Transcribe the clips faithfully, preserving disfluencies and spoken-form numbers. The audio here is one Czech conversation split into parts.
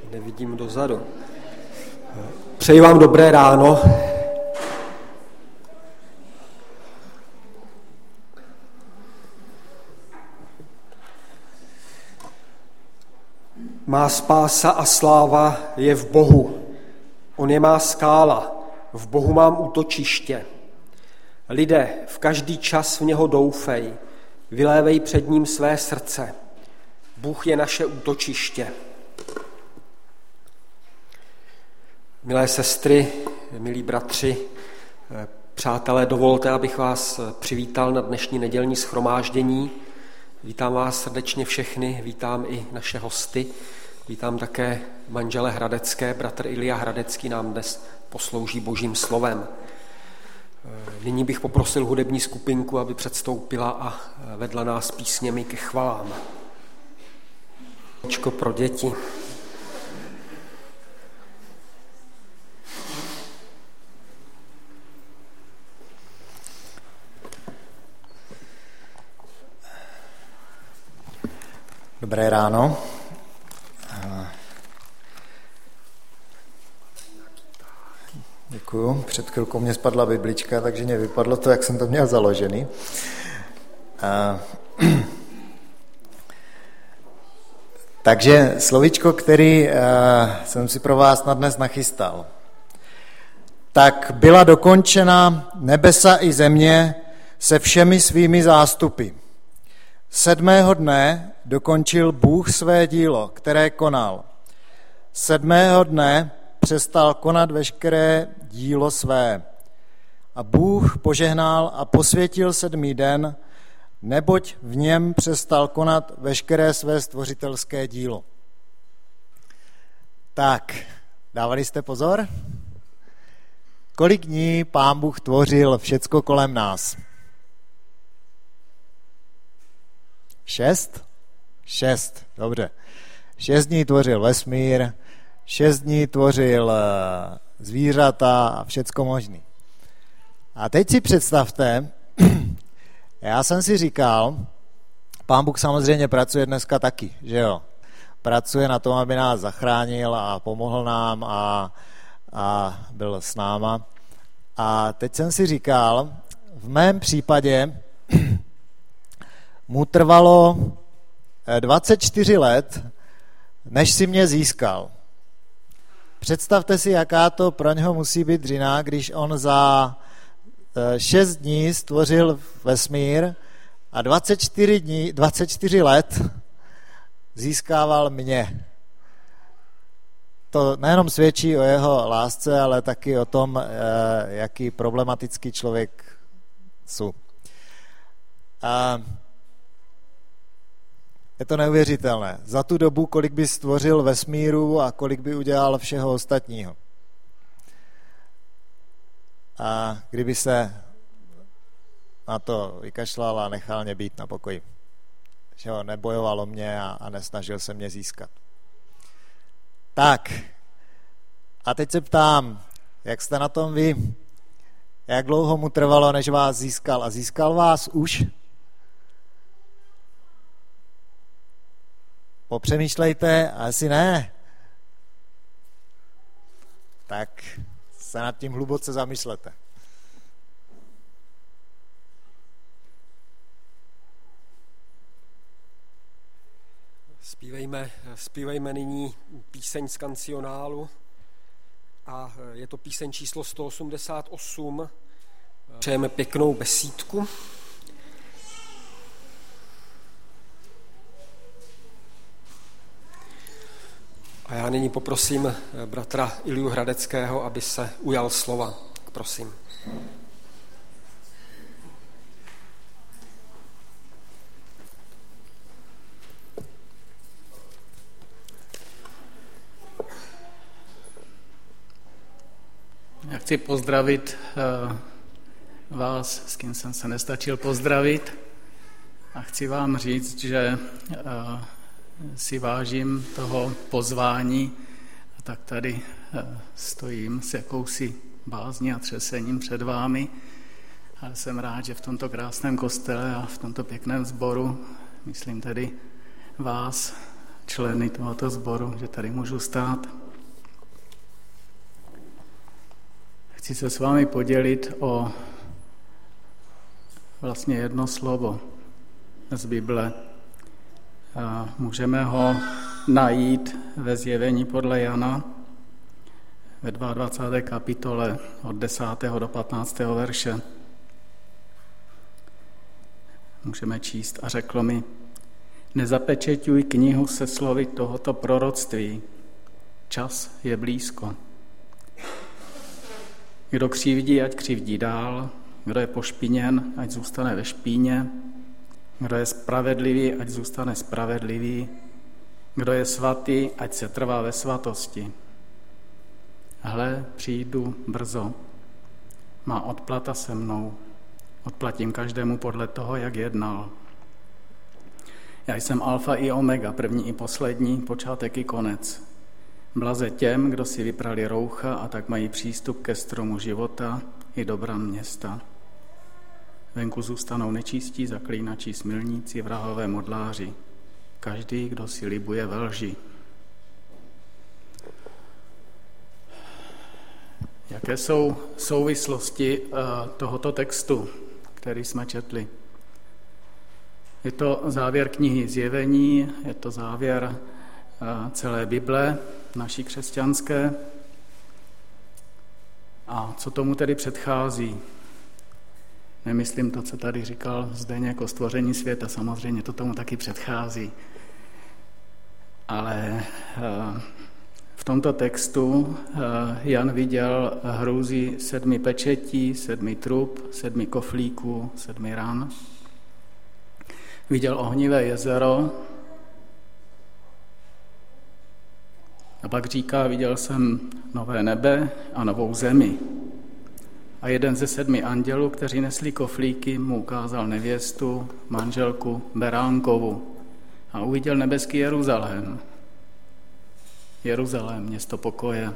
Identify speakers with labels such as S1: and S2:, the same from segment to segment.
S1: Nevidím dozadu. Přeji vám dobré ráno. Má spása a sláva je v Bohu. On je má skála, v Bohu mám útočiště. Lidé, v každý čas v něho doufej, vylévej před ním své srdce. Bůh je naše útočiště. Milé sestry, milí bratři, přátelé, dovolte, abych vás přivítal na dnešní nedělní shromáždění. Vítám vás srdečně všechny, vítám i naše hosty, vítám také manžele Hradecké, bratr Ilja Hradecký nám dnes poslouží božím slovem. Nyní bych poprosil hudební skupinku, aby předstoupila a vedla nás písněmi ke chvalám. Očko pro děti.
S2: Dobré ráno. Děkuju. Před chvilkou mě spadla biblička, takže mě vypadlo to, jak jsem to měl založený. Takže slovíčko, který jsem si pro vás na dnes nachystal. Tak byla dokončena nebesa i země se všemi svými zástupy. Sedmého dne dokončil Bůh své dílo, které konal. Sedmého dne přestal konat veškeré dílo své. A Bůh požehnal a posvětil sedmý den, neboť v něm přestal konat veškeré své stvořitelské dílo. Tak, dávali jste pozor? Kolik dní Pán Bůh tvořil všecko kolem nás? Šest? Šest, dobře. Šest dní tvořil vesmír, šest dní tvořil zvířata a všecko možný. A teď si představte, já jsem si říkal, Pán Bůh samozřejmě pracuje dneska taky, že jo? Pracuje na tom, aby nás zachránil a pomohl nám a, a byl s náma. A teď jsem si říkal, v mém případě mu trvalo dvacet čtyři let, než si mě získal. Představte si, jaká to pro něho musí být dřina, když on za šest dní stvořil vesmír a dvacet čtyři, dní, dvacet čtyři let získával mě. To nejenom svědčí o jeho lásce, ale taky o tom, jaký problematický člověk jsou. A je to neuvěřitelné. Za tu dobu, kolik by stvořil vesmíru a kolik by udělal všeho ostatního. A kdyby se na to vykašlal a nechal mě být na pokoji. Že ho nebojoval o mě a, a nesnažil se mě získat. Tak, a teď se ptám, jak jste na tom vy? Jak dlouho mu trvalo, než vás získal? A získal vás už? Popřemýšlejte, asi ne. Tak se nad tím hluboce zamyslete.
S1: Zpívejme, zpívejme nyní píseň z kancionálu a je to píseň číslo sto osmdesát osm. Přejeme pěknou besídku. A já nyní poprosím bratra Ilju Hradeckého, aby se ujal slova. Prosím.
S3: Já chci pozdravit uh, vás, s kým jsem se nestačil pozdravit. A chci vám říct, že uh, si vážím toho pozvání, a tak tady stojím s jakousi bázní a třesením před vámi. A jsem rád, že v tomto krásném kostele a v tomto pěkném sboru, myslím tedy vás, členy tohoto sboru, že tady můžu stát. Chci se s vámi podělit o vlastně jedno slovo z Bible. A můžeme ho najít ve Zjevení podle Jana ve dvacáté druhé kapitole od desátého do patnáctého verše. Můžeme číst: a řekl mi: nezapečeťuj knihu se slovy tohoto proroctví, čas je blízko. Kdo křivdí, ať křivdí dál, kdo je pošpiněn, ať zůstane ve špíně, kdo je spravedlivý, ať zůstane spravedlivý, kdo je svatý, ať se trvá ve svatosti. Hle, přijdu brzo, má odplata se mnou, odplatím každému podle toho, jak jednal. Já jsem alfa i omega, první i poslední, počátek i konec. Blaze těm, kdo si vyprali roucha a tak mají přístup ke stromu života i do bran města. Venku zůstanou nečistí, zaklínači, smilníci, vrahové modláři. Každý, kdo si libuje ve lži. Jaké jsou souvislosti tohoto textu, který jsme četli? Je to závěr knihy Zjevení, je to závěr celé Bible, naší křesťanské. A co tomu tedy předchází? Nemyslím to, co tady říkal Zdeněk o stvoření světa, samozřejmě to tomu taky předchází. Ale v tomto textu Jan viděl hrůzy sedmi pečetí, sedmi trub, sedmi koflíků, sedmi ran. Viděl ohnivé jezero a pak říká: viděl jsem nové nebe a novou zemi. A jeden ze sedmi andělů, kteří nesli koflíky, mu ukázal nevěstu, manželku Beránkovu a uviděl nebeský Jeruzalém. Jeruzalém, město pokoje.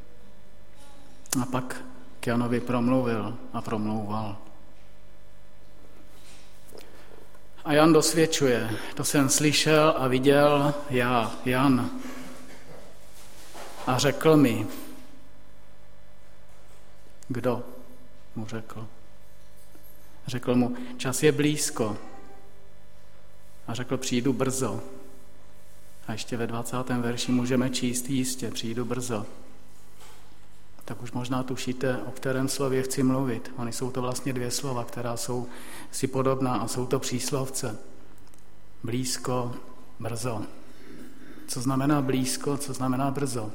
S3: A pak k Janovi promluvil a promlouval. A Jan dosvědčuje: to jsem slyšel a viděl já, Jan. A řekl mi. Kdo mu řekl? Řekl mu: čas je blízko. A řekl: přijdu brzo. A ještě ve dvacátém verši můžeme číst: jistě, přijdu brzo. Tak už možná tušíte, o kterém slově chci mluvit. Ony jsou to vlastně dvě slova, která jsou si podobná a jsou to příslovce. Blízko, brzo. Co znamená blízko, co znamená brzo?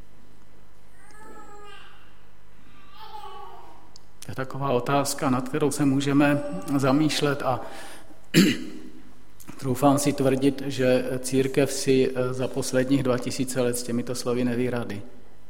S3: To je taková otázka, nad kterou se můžeme zamýšlet a troufám si tvrdit, že církev si za posledních dva tisíce let s těmito slovy neví rady.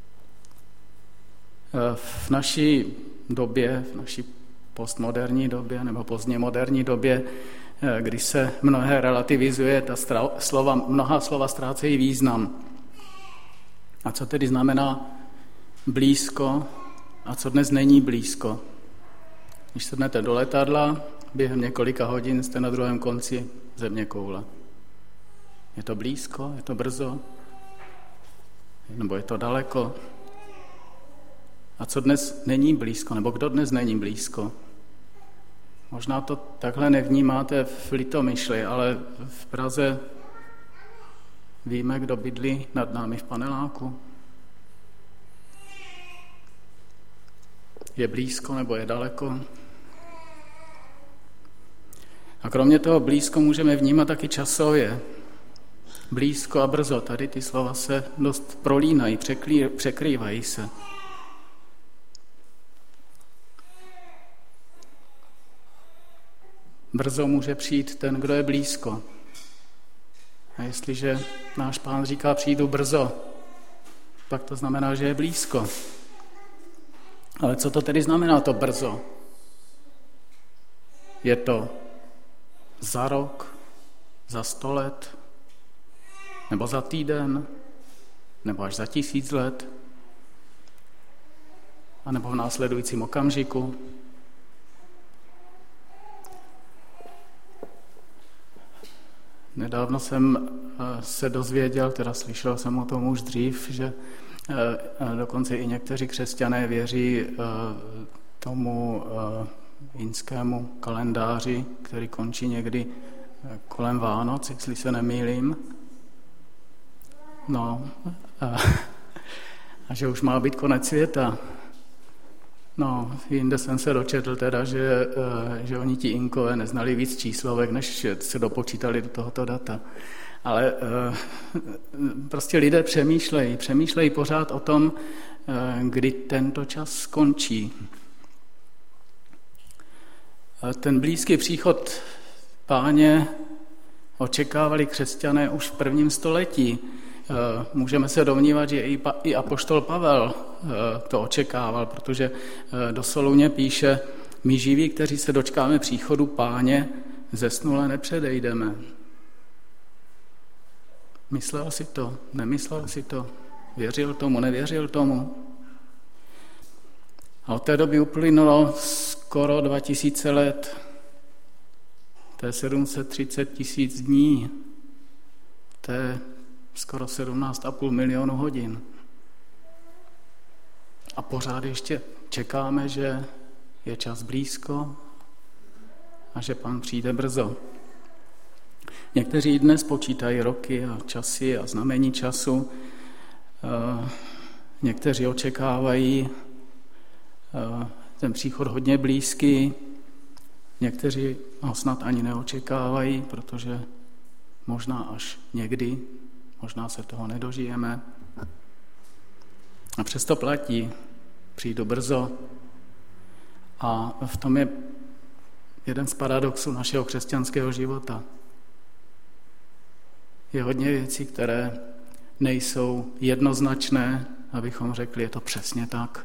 S3: V naší době, v naší postmoderní době nebo pozdně moderní době, kdy se mnohé relativizuje, ta slova, mnohá slova ztrácejí význam. A co tedy znamená blízko a co dnes není blízko? Když sednete do letadla, během několika hodin jste na druhém konci zeměkoule. Je to blízko? Je to brzo? Nebo je to daleko? A co dnes není blízko? Nebo kdo dnes není blízko? Možná to takhle nevnímáte v Litomyšli, ale v Praze víme, kdo bydlí nad námi v paneláku. Je blízko nebo je daleko? A kromě toho blízko můžeme vnímat taky časově. Blízko a brzo, tady ty slova se dost prolínají, překrývají se. Brzo může přijít ten, kdo je blízko. A jestliže náš Pán říká: přijdu brzo, pak to znamená, že je blízko. Ale co to tedy znamená to brzo? Je to za rok, za sto let, nebo za týden, nebo až za tisíc let, anebo v následujícím okamžiku? Nedávno jsem se dozvěděl, teda slyšel jsem o tom už dřív, že dokonce i někteří křesťané věří tomu jinskému kalendáři, který končí někdy kolem Vánoc, jestli se nemýlím. No, a, a že už má být konec světa. No, jinde jsem se dočetl teda, že, že oni ti Inkové neznali víc číslovek, než se dopočítali do tohoto data. Ale prostě lidé přemýšlejí, přemýšlejí pořád o tom, kdy tento čas skončí. Ten blízký příchod Páně očekávali křesťané už v prvním století. Můžeme se domnívat, že i apoštol Pavel to očekával, protože do Soluně píše: my živí, kteří se dočkáme příchodu Páně, zesnule nepředejdeme. Myslel si to, nemyslel si to, věřil tomu, nevěřil tomu. A od té doby uplynulo skoro dva tisíce let, to je sedm set třicet tisíc dní, to je skoro sedmnáct a půl milionu hodin. A pořád ještě čekáme, že je čas blízko a že Pán přijde brzo. Někteří dnes počítají roky a časy a znamení času. Někteří očekávají ten příchod hodně blízký, někteří ho snad ani neočekávají, protože možná až někdy, možná se toho nedožijeme. A přesto platí, přijdu brzo. A v tom je jeden z paradoxů našeho křesťanského života. Je hodně věcí, které nejsou jednoznačné, abychom řekli, je to přesně tak.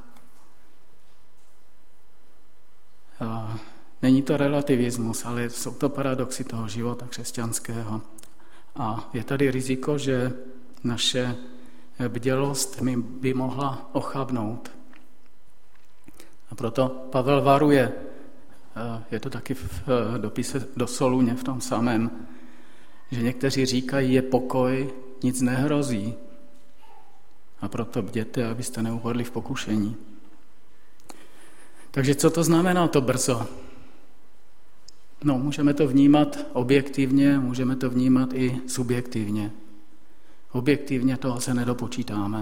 S3: A není to relativismus, ale jsou to paradoxy toho života křesťanského. A je tady riziko, že naše bdělost by mohla ochabnout. A proto Pavel varuje, je to taky v dopise do Soluně, v tom samém, že někteří říkají, je pokoj, nic nehrozí. A proto bděte, abyste neupadli v pokušení. Takže co to znamená to brzo? No, můžeme to vnímat objektivně, můžeme to vnímat i subjektivně. Objektivně toho se nedopočítáme.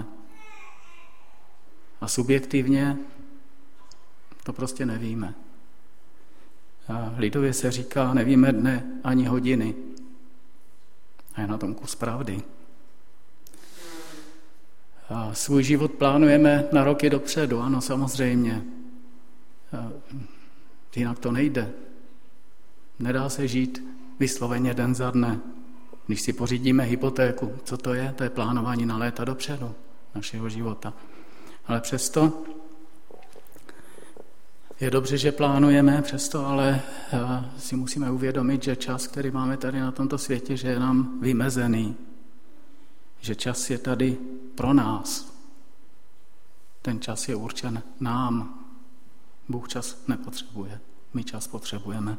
S3: A subjektivně to prostě nevíme. A lidově se říká, nevíme dne ani hodiny. A je na tom kus pravdy. A svůj život plánujeme na roky dopředu, ano, samozřejmě. A jinak to nejde. Nedá se žít vysloveně den za dne. Když si pořídíme hypotéku, co to je? To je plánování na léta dopředu našeho života. Ale přesto je dobře, že plánujeme, přesto ale si musíme uvědomit, že čas, který máme tady na tomto světě, že je nám vymezený. Že čas je tady pro nás. Ten čas je určen nám. Bůh čas nepotřebuje, my čas potřebujeme.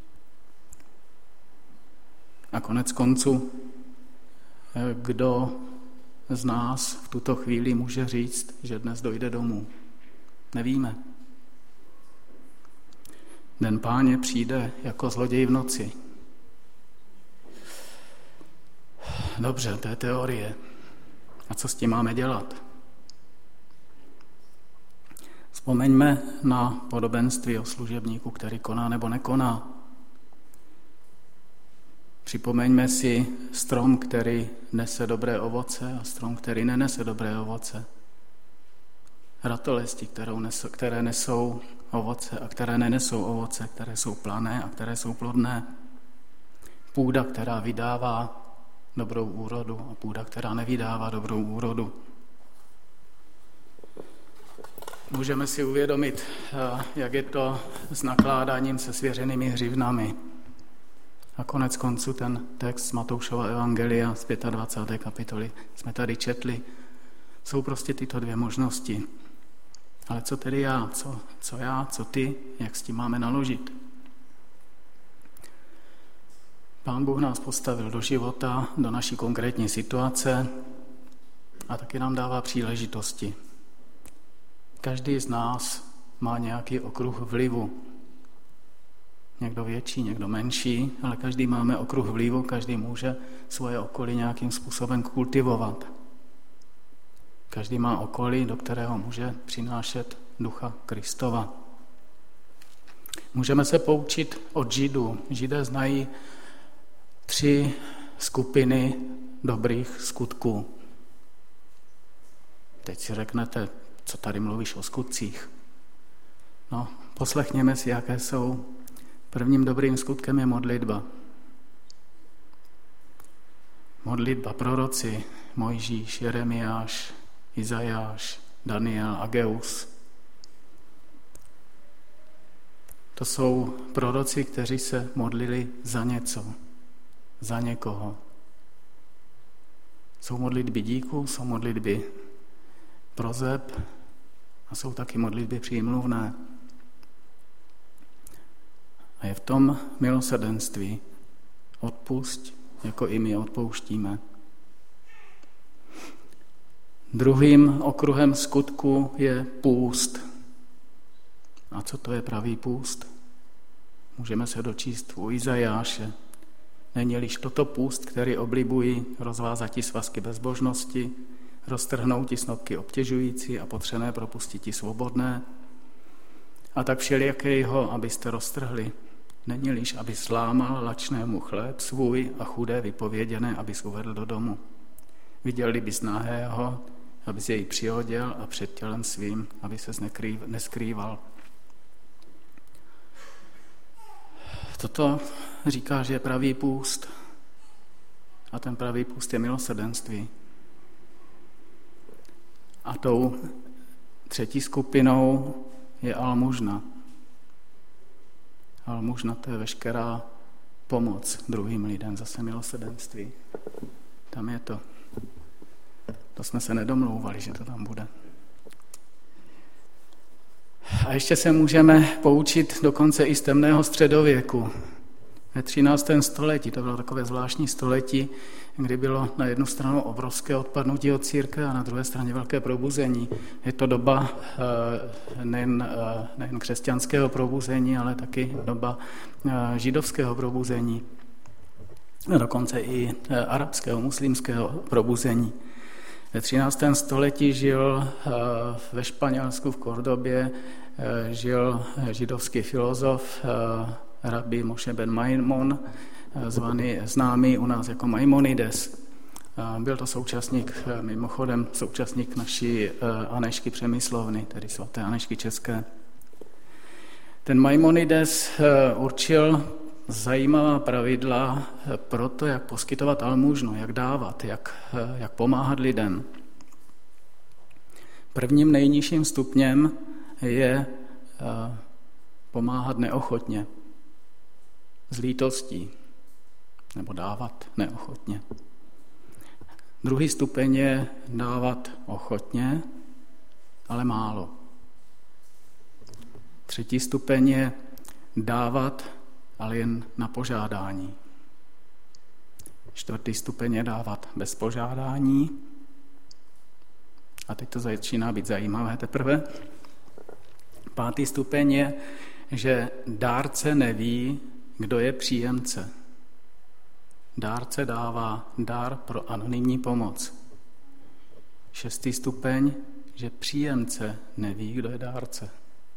S3: A konec konců, kdo z nás v tuto chvíli může říct, že dnes dojde domů? Nevíme. Den Páně přijde jako zloděj v noci. Dobře, to je teorie. A co s tím máme dělat? Vzpomeňme na podobenství o služebníku, který koná nebo nekoná. Připomeňme si strom, který nese dobré ovoce a strom, který nenese dobré ovoce. Ratolesti, které nesou ovoce a které nenesou ovoce, které jsou plané a které jsou plodné. Půda, která vydává dobrou úrodu a půda, která nevydává dobrou úrodu. Můžeme si uvědomit, jak je to s nakládáním se svěřenými hřivnami. A konec konců ten text z Matoušova evangelia z dvacáté páté kapitoly jsme tady četli. Jsou prostě tyto dvě možnosti. Ale co tedy já? Co, co já? Co ty? Jak s tím máme naložit? Pán Bůh nás postavil do života, do naší konkrétní situace a taky nám dává příležitosti. Každý z nás má nějaký okruh vlivu. Někdo větší, někdo menší, ale každý máme okruh vlivu, každý může svoje okolí nějakým způsobem kultivovat. Každý má okolí, do kterého může přinášet ducha Kristova. Můžeme se poučit od Židů. Židé znají tři skupiny dobrých skutků. Teď si řeknete, co tady mluvíš o skutcích. No, poslechněme si, jaké jsou. Prvním dobrým skutkem je modlitba. Modlitba proroci, Mojžíš, Jeremiáš, Izajáš, Daniel, Ageus. To jsou proroci, kteří se modlili za něco, za někoho. Jsou modlitby díků, jsou modlitby proseb a jsou taky modlitby přímluvné. A je v tom milosrdenství. Odpusť, jako i my odpouštíme. Druhým okruhem skutku je půst. A co to je pravý půst? Můžeme se dočíst u Izajáše. Není-liž toto půst, který oblibují rozvázati svazky bezbožnosti, roztrhnouti snopky obtěžující a potřené propustiti svobodné, a tak všelijakého, abyste roztrhli. Není-liž, aby slámal lačnému chléb svůj a chudé vypověděné, abys uvedl do domu. Viděl-li bys nahého, abys jej přioděl a před tělem svým, aby se neskrýval. Toto říká, že je pravý půst. A ten pravý půst je milosrdenství. A tou třetí skupinou je almužna. Almužna, to je veškerá pomoc druhým lidem, zase milosrdenství. Tam je to. To jsme se nedomlouvali, že to tam bude. A ještě se můžeme poučit dokonce i z temného středověku. Ve třináctém století, to bylo takové zvláštní století, kdy bylo na jednu stranu obrovské odpadnutí od církve a na druhé straně velké probuzení. Je to doba nejen, nejen křesťanského probuzení, ale taky doba židovského probuzení. A dokonce i arabského, muslimského probuzení. Ve třináctém století žil ve Španělsku v Kordobě žil židovský filozof rabbi Moshe ben Maimon, zvaný, známý u nás jako Maimonides. Byl to současník, mimochodem současník naší Anežky Přemyslovny, tedy svaté Anežky České. Ten Maimonides určil zajímavá pravidla pro to, jak poskytovat almužnu, jak dávat, jak, jak pomáhat lidem. Prvním nejnižším stupněm je pomáhat neochotně, s lítostí, nebo dávat neochotně. Druhý stupeň je dávat ochotně, ale málo. Třetí stupeň je dávat, ale jen na požádání. Čtvrtý stupeň je dávat bez požádání. A teď to začíná být zajímavé teprve. Pátý stupeň je, že dárce neví, kdo je příjemce. Dárce dává dar pro anonymní pomoc. Šestý stupeň, že příjemce neví, kdo je dárce.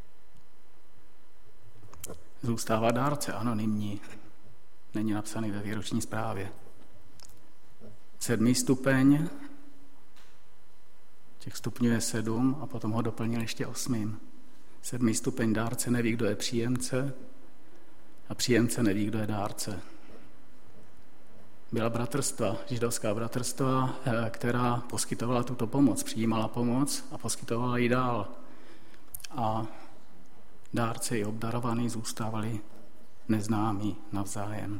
S3: Zůstává dárce anonymní. Není napsaný ve výroční zprávě. Sedmý stupeň, těch stupňů je sedm a potom ho doplnil ještě osmým. Sedmý stupeň dárce neví, kdo je příjemce a příjemce neví, kdo je dárce. Byla bratrstva, židovská bratrstva, která poskytovala tuto pomoc, přijímala pomoc a poskytovala ji dál. A dárci i obdarovaní zůstávali neznámí navzájem.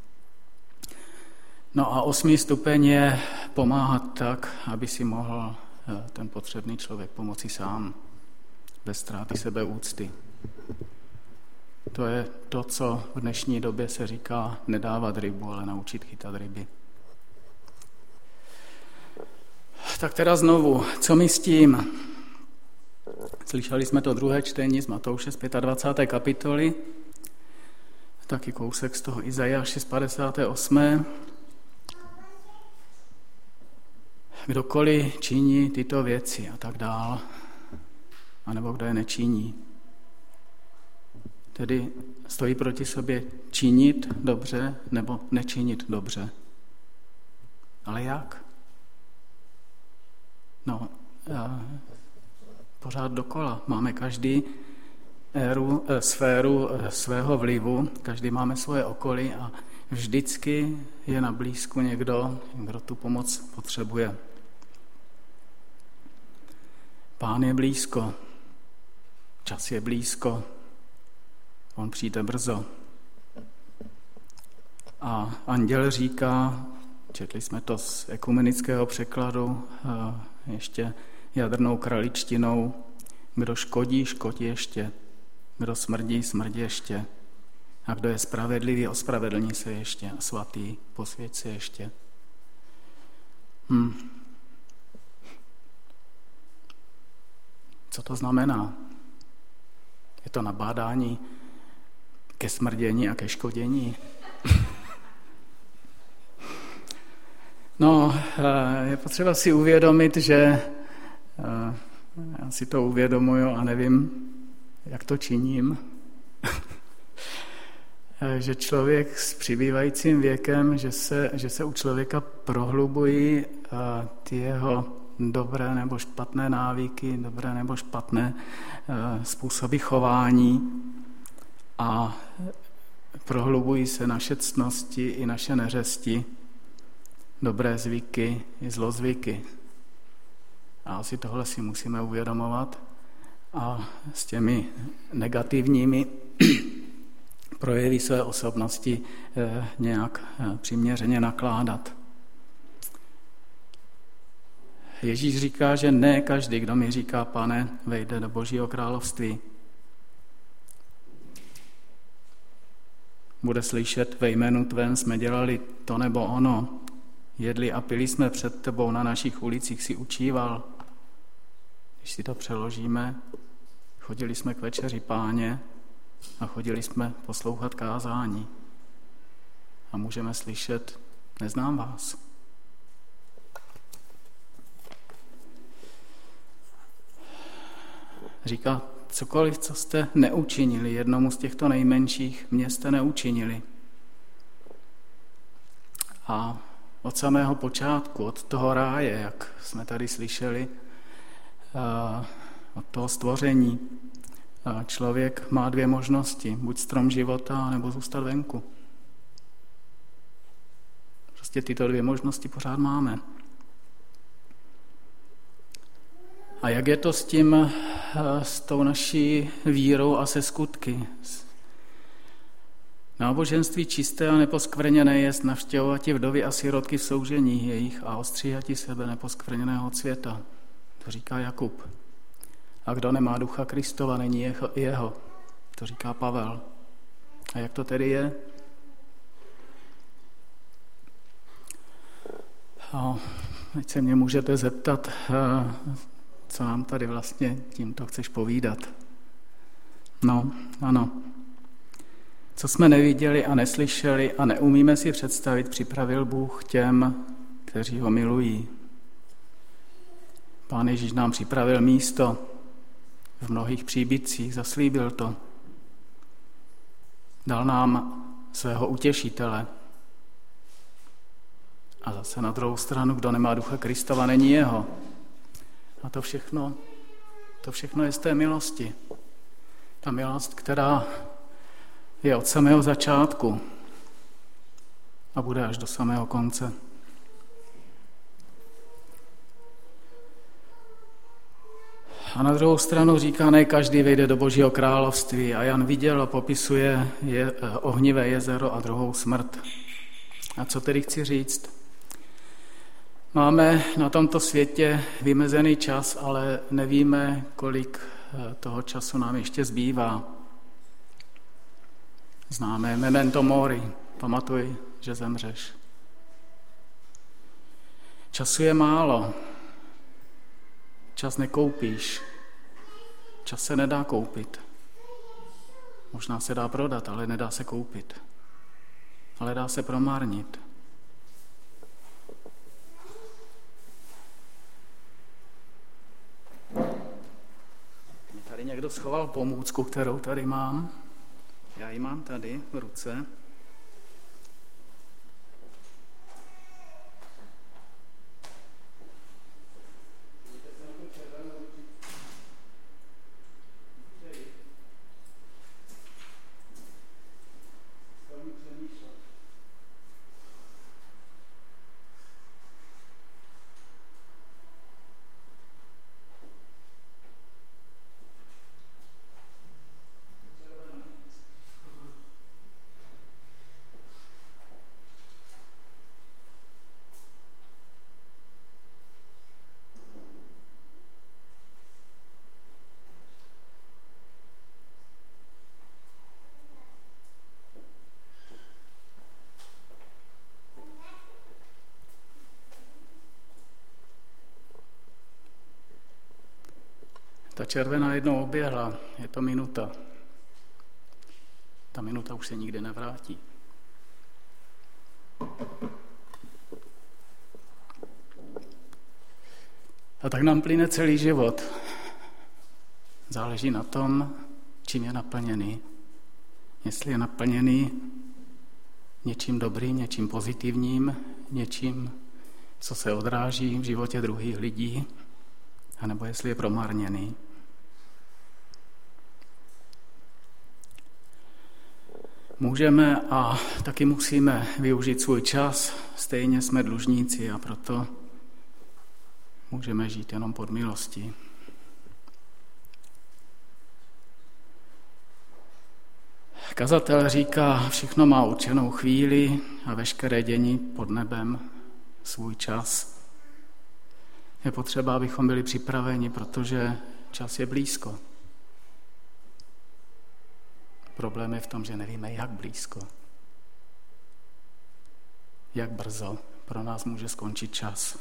S3: No a osmý stupeň je pomáhat tak, aby si mohl ten potřebný člověk pomoci sám, bez ztráty sebeúcty. To je to, co v dnešní době se říká nedávat rybu, ale naučit chytat ryby. Tak teda znovu, co my s tím? Slyšeli jsme to druhé čtení z Matouše z dvacáté páté kapitoly, taky kousek z toho Izajáše z padesáté osmé Kdokoliv činí tyto věci a tak dál, anebo kdo je nečiní. Tedy stojí proti sobě činit dobře nebo nečinit dobře. Ale jak? No, pořád dokola. Máme každý éru, sféru svého vlivu, každý máme svoje okolí a vždycky je na blízku někdo, kdo tu pomoc potřebuje. Pán je blízko, čas je blízko, on přijde brzo. A anděl říká, četli jsme to z ekumenického překladu, ještě jadrnou kraličtinou, kdo škodí, škodí ještě, kdo smrdí, smrdí ještě, a kdo je spravedlivý, ospravedlní se ještě, a svatý, posvěť se ještě. Hm. Co to znamená? Je to nabádání ke smrdění a ke škodění? No, je potřeba si uvědomit, že já si to uvědomuju a nevím, jak to činím, že člověk s přibývajícím věkem, že se, že se u člověka prohlubují ty jeho dobré nebo špatné návyky, dobré nebo špatné způsoby chování a prohlubují se naše ctnosti i naše neřesti, dobré zvyky i zlozvyky. A asi tohle si musíme uvědomovat a s těmi negativními projevy své osobnosti nějak přiměřeně nakládat. Ježíš říká, že ne každý, kdo mi říká Pane, vejde do Božího království. Bude slyšet, ve jménu tvém jsme dělali to nebo ono, jedli a pili jsme před tebou, na našich ulicích si učíval. Když si to přeložíme, chodili jsme k večeři Páně a chodili jsme poslouchat kázání. A můžeme slyšet, neznám vás. Říká, cokoliv, co jste neučinili, jednomu z těchto nejmenších, mě jste neučinili. A od samého počátku, od toho ráje, jak jsme tady slyšeli, od toho stvoření, člověk má dvě možnosti, buď strom života, nebo zůstat venku. Prostě tyto dvě možnosti pořád máme. A jak je to s tím, s tou naší vírou a se skutky? Náboženství čisté a neposkvrněné jest navštěvovati vdovy a sirotky v soužení jejich a ostříhati sebe neposkvrněného od světa. To říká Jakub. A kdo nemá ducha Kristova, není jeho. To říká Pavel. A jak to tedy je? A teď se mě můžete zeptat, co nám tady vlastně tímto chceš povídat. No, ano. Co jsme neviděli a neslyšeli a neumíme si představit, připravil Bůh těm, kteří ho milují. Pán Ježíš nám připravil místo v mnohých příbytcích, zaslíbil to. Dal nám svého utěšitele. A zase na druhou stranu, kdo nemá ducha Kristova, není jeho. A to všechno, to všechno je z té milosti. Ta milost, která je od samého začátku a bude až do samého konce. A na druhou stranu říká, ne každý vejde do Božího království. A Jan viděl a popisuje je, ohnivé jezero a druhou smrt. A co tedy chci říct? Máme na tomto světě vymezený čas, ale nevíme, kolik toho času nám ještě zbývá. Známe memento mori, pamatuj, že zemřeš. Času je málo, čas nekoupíš, čas se nedá koupit. Možná se dá prodat, ale nedá se koupit. Ale dá se promarnit. Mě tady někdo schoval pomůcku, kterou tady mám. Já ji mám tady v ruce. Ta červená jednou oběhla, je to minuta. Ta minuta už se nikdy nevrátí. A tak nám plyne celý život. Záleží na tom, čím je naplněný. Jestli je naplněný něčím dobrým, něčím pozitivním, něčím, co se odráží v životě druhých lidí, anebo jestli je promarněný. Můžeme a taky musíme využít svůj čas, stejně jsme dlužníci a proto můžeme žít jenom pod milostí. Kazatel říká, všechno má určenou chvíli a veškeré dění pod nebem svůj čas. Je potřeba, abychom byli připraveni, protože čas je blízko. Problém je v tom, že nevíme, jak blízko. Jak brzo pro nás může skončit čas.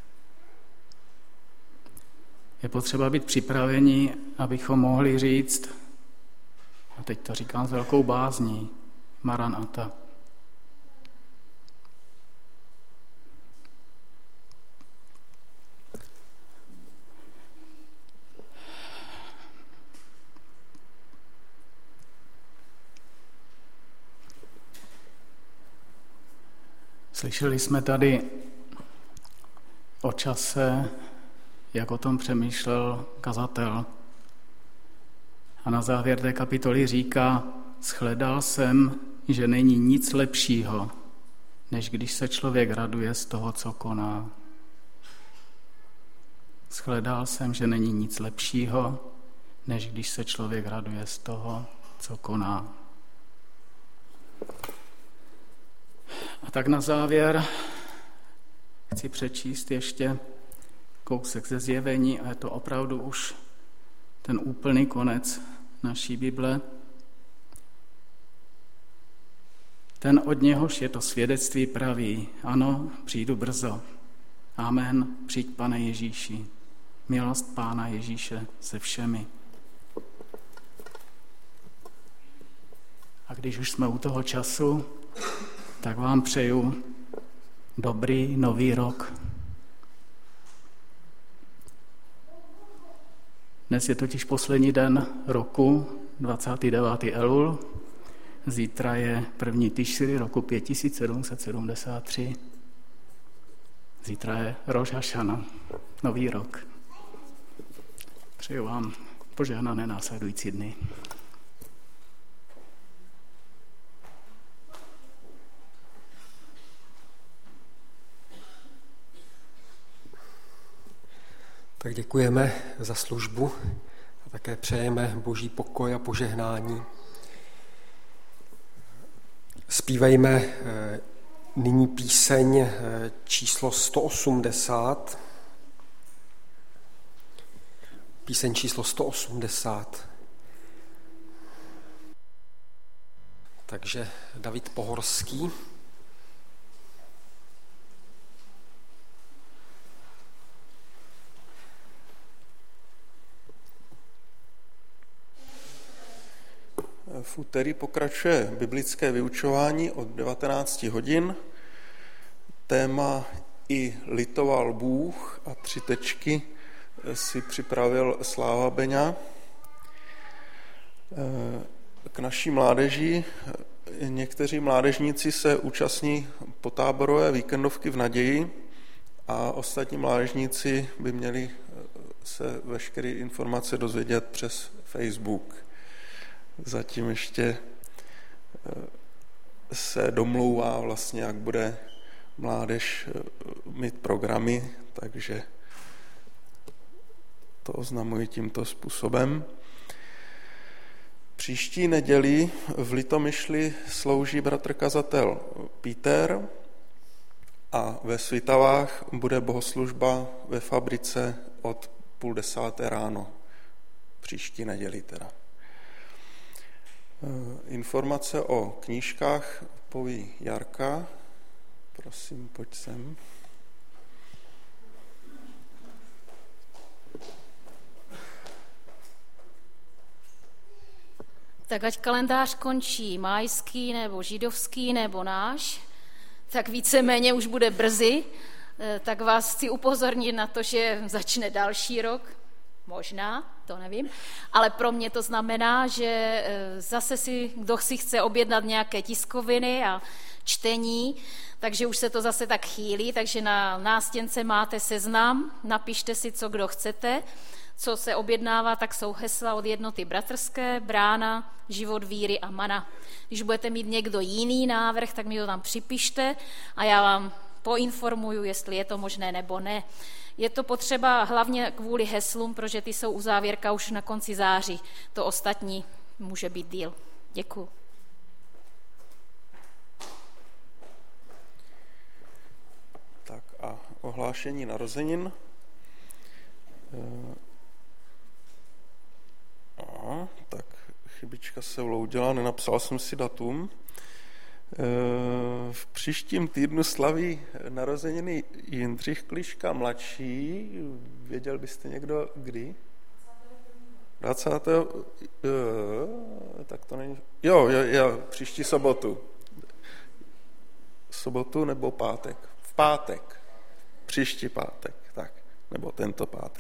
S3: Je potřeba být připraveni, abychom mohli říct, a teď to říkám s velkou bázní, Maranata. Slyšeli jsme tady o čase, jak o tom přemýšlel kazatel. A na závěr té kapitoly říká, shledal jsem, že není nic lepšího, než když se člověk raduje z toho, co koná. Shledal jsem, že není nic lepšího, než když se člověk raduje z toho, co koná. A tak na závěr chci přečíst ještě kousek ze Zjevení a je to opravdu už ten úplný konec naší Bible. Ten, od něhož je to svědectví praví, ano, přijdu brzo. Amen, přijď, Pane Ježíši. Milost Pána Ježíše se všemi. A když už jsme u toho času, tak vám přeju dobrý nový rok. Dnes je totiž poslední den roku, dvacátý devátý Elul. Zítra je první Tišri roku pět tisíc sedm set sedmdesát tři. Zítra je Roš Hašana, nový rok. Přeju vám požehnané následující dny.
S1: Tak děkujeme za službu a také přejeme boží pokoj a požehnání. Zpívejme nyní píseň číslo sto osmdesát. Píseň číslo sto osmdesát. Takže David Pohorský.
S4: V úterý pokračuje biblické vyučování od devatenácti hodin. Téma I litoval Bůh a tři tečky si připravil Sláva Beňa. K naší mládeži někteří mládežníci se účastní potáborové víkendovky v Naději a ostatní mládežníci by měli se veškeré informace dozvědět přes Facebook. Zatím ještě se domlouvá vlastně, jak bude mládež mít programy, takže to oznamuji tímto způsobem. Příští neděli v Litomyšli slouží bratr kazatel Peter a ve Svitavách bude bohoslužba ve fabrice od půl desáté ráno. Příští neděli teda. Informace o knížkách poví Jarka. Prosím, pojď sem.
S5: Tak ať kalendář končí májský nebo židovský nebo náš, tak víceméně už bude brzy, tak vás chci upozornit na to, že začne další rok, možná, to nevím, ale pro mě to znamená, že zase si, kdo si chce objednat nějaké tiskoviny a čtení, takže už se to zase tak chýlí, takže na nástěnce máte seznam, napište si, co kdo chcete. Co se objednává, tak jsou hesla od Jednoty bratrské, Brána, Život víry a Mana. Když budete mít někdo jiný návrh, tak mi to tam připište a já vám poinformuju, jestli je to možné nebo ne. Je to potřeba hlavně kvůli heslům, protože ty jsou u závěrka už na konci září. To ostatní může být díl. Děkuju.
S4: Tak a ohlášení narozenin. A, tak chybička se vloudila, nenapsal jsem si datum. V příštím týdnu slaví narozeniny Jindřich Kliška mladší. Věděl byste někdo kdy? dvacátého Tak to není... Jo, jo, jo, příští sobotu. Sobotu nebo pátek? V pátek. Příští pátek, tak. Nebo tento pátek.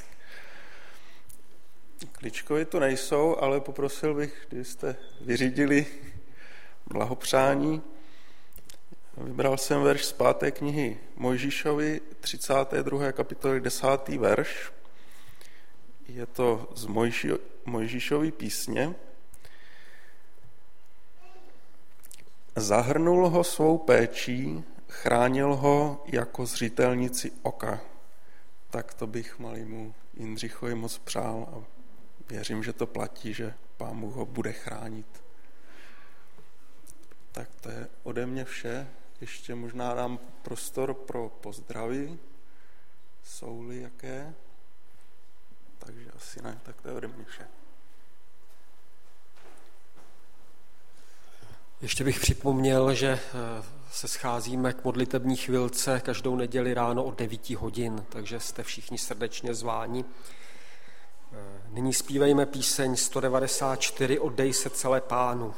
S4: Kličkovi tu nejsou, ale poprosil bych, kdybyste vyřídili blahopřání. Vybral jsem verš z páté knihy Mojžíšovi, třicáté druhé kapitoly, desátý verš. Je to z Mojží, Mojžíšovy písně. Zahrnul ho svou péčí, chránil ho jako zřitelnici oka. Tak to bych malému Jindřichovi moc přál a věřím, že to platí, že Pán Bůh ho bude chránit. Tak to je ode mě vše. Ještě možná dám prostor pro pozdravy. Jsou-li jaké? Takže asi ne, tak to je ode mě vše.
S1: Ještě bych připomněl, že se scházíme k modlitební chvilce každou neděli ráno od devět hodin, takže jste všichni srdečně zváni. Nyní zpívejme píseň sto devadesát čtyři Oddej se celé Pánu.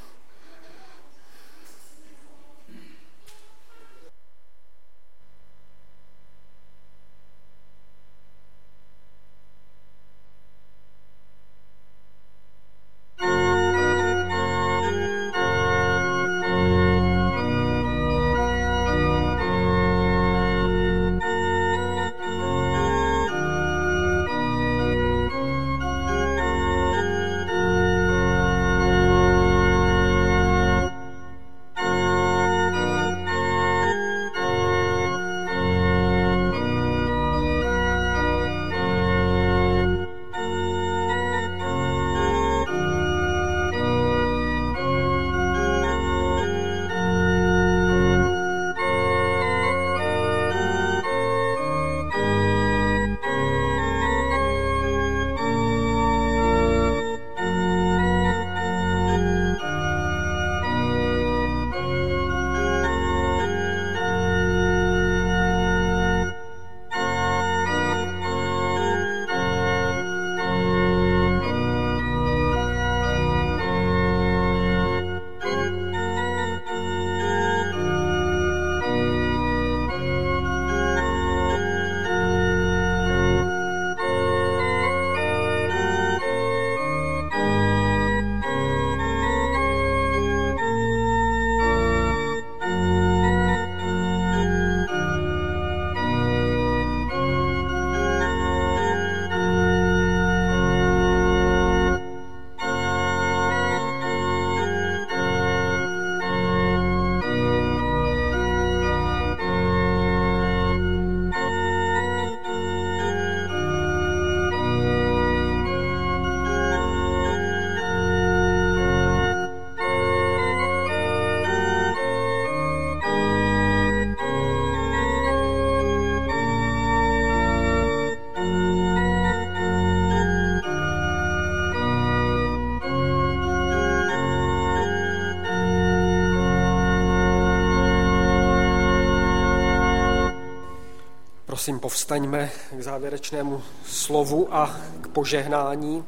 S1: Prosím, povstaňme k závěrečnému slovu a k požehnání.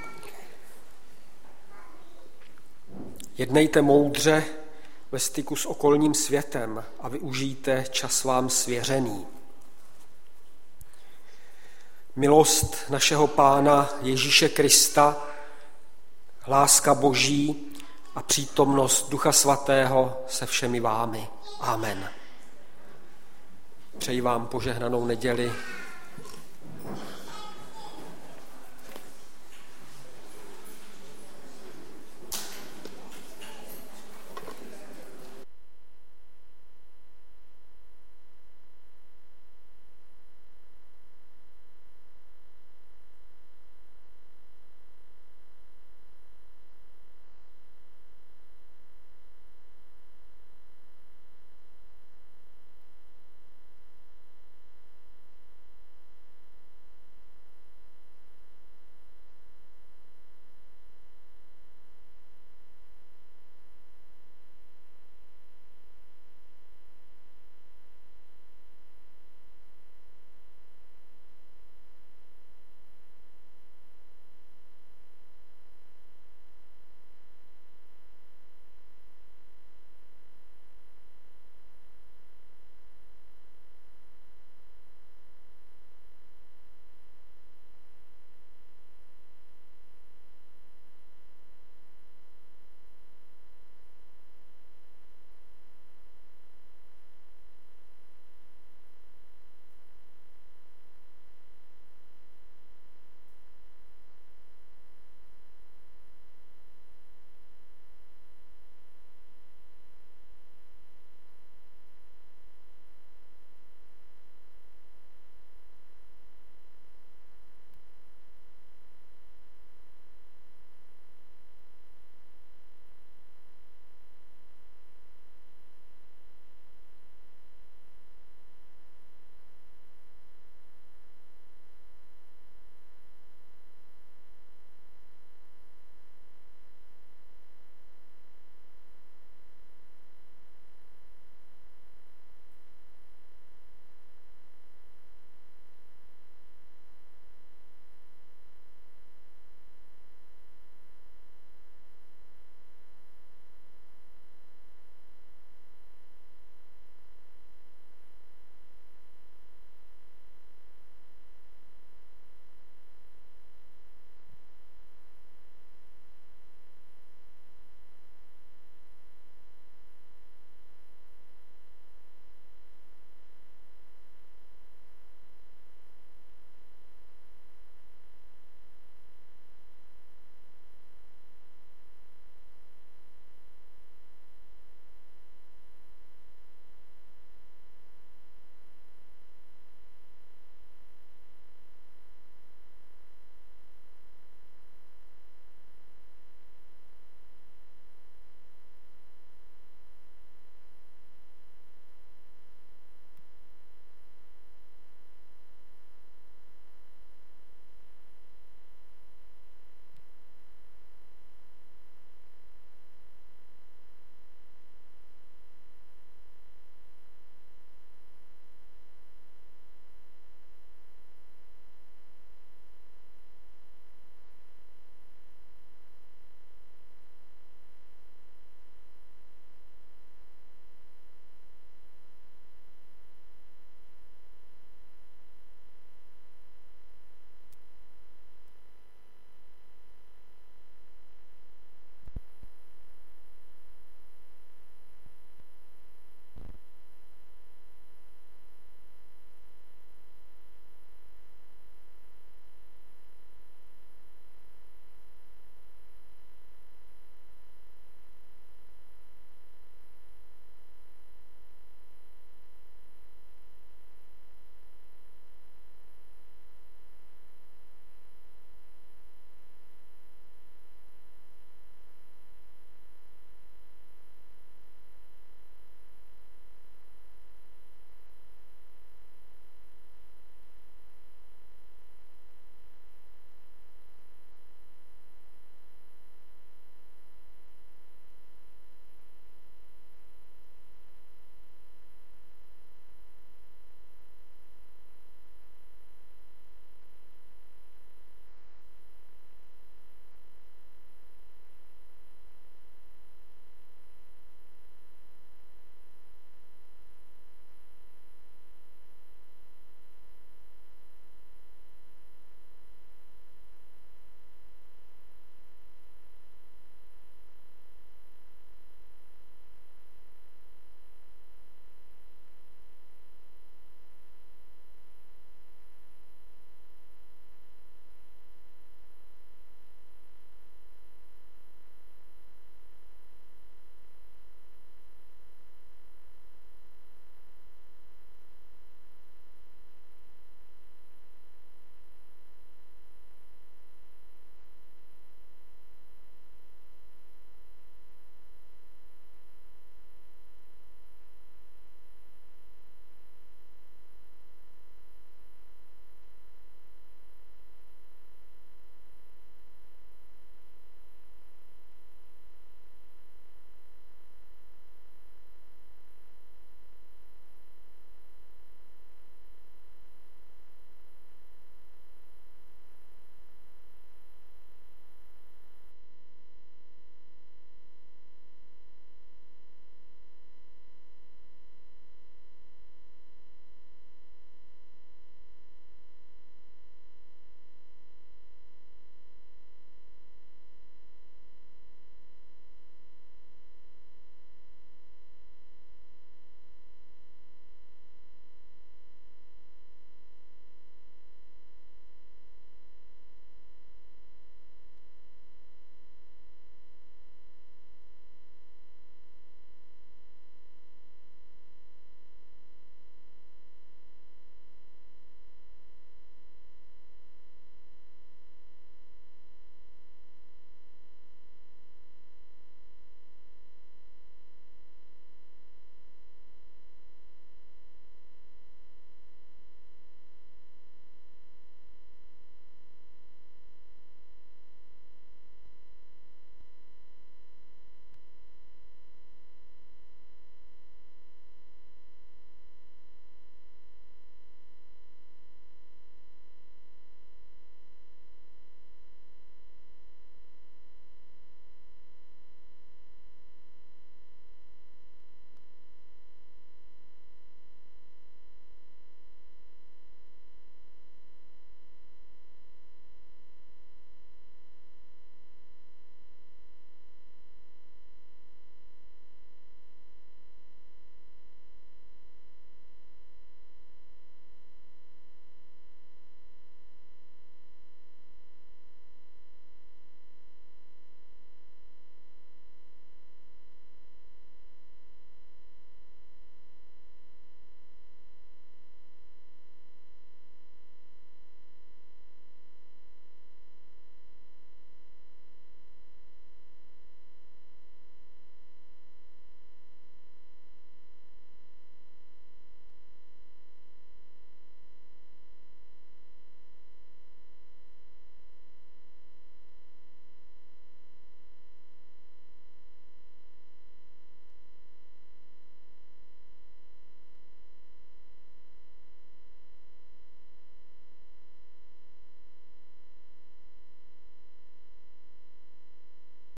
S1: Jednejte moudře ve styku s okolním světem a využijte čas vám svěřený. Milost našeho Pána Ježíše Krista, láska Boží a přítomnost Ducha Svatého se všemi vámi. Amen. Přeji vám požehnanou neděli.